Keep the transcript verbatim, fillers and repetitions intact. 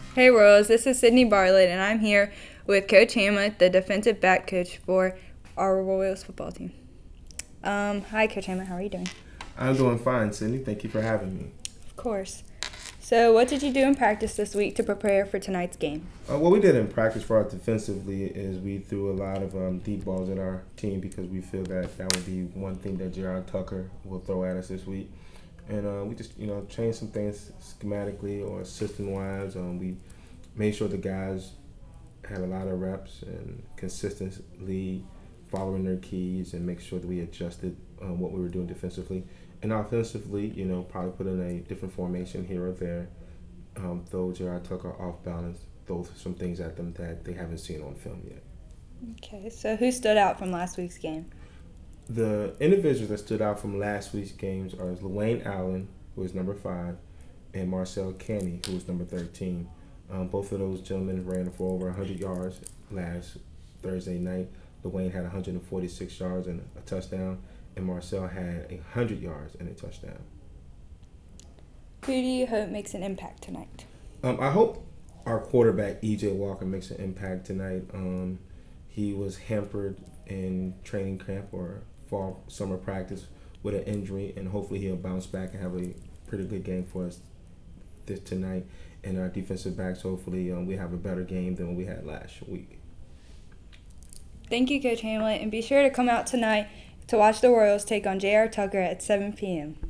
Hey Rose, this is Sydney Bartlett, and I'm here with Coach Hamlet, the defensive back coach for our Royals football team. Um, hi, Coach Hamlet. How are you doing? I'm doing fine, Cindy. Thank you for having me. Of course. So, what did you do in practice this week to prepare for tonight's game? Uh, what we did in practice for us defensively is we threw a lot of um, deep balls at our team because we feel that that would be one thing that Jaron Tucker will throw at us this week. And uh, we just, you know, changed some things schematically or system-wise. Um, we made sure the guys had a lot of reps and consistently following their keys and make sure that we adjusted um, what we were doing defensively. And offensively, you know, probably put in a different formation here or there. Um, throw Jared Tucker off balance, throw some things at them that they haven't seen on film yet. Okay, so who stood out from last week's game? The individuals that stood out from last week's games are Lawayne Allen, who is number five, and Marcel Canny, who is number thirteen. Um, both of those gentlemen ran for over one hundred yards last Thursday night. Lawayne had one hundred forty-six yards and a touchdown, and Marcel had one hundred yards and a touchdown. Who do you hope makes an impact tonight? Um, I hope our quarterback, E J Walker, makes an impact tonight. Um, he was hampered in training camp or fall summer practice with an injury, and hopefully he'll bounce back and have a pretty good game for us this tonight. And our defensive backs, hopefully, um, we have a better game than what we had last week. Thank you, Coach Hamlet, and be sure to come out tonight to watch the Royals take on J R Tucker at seven p.m.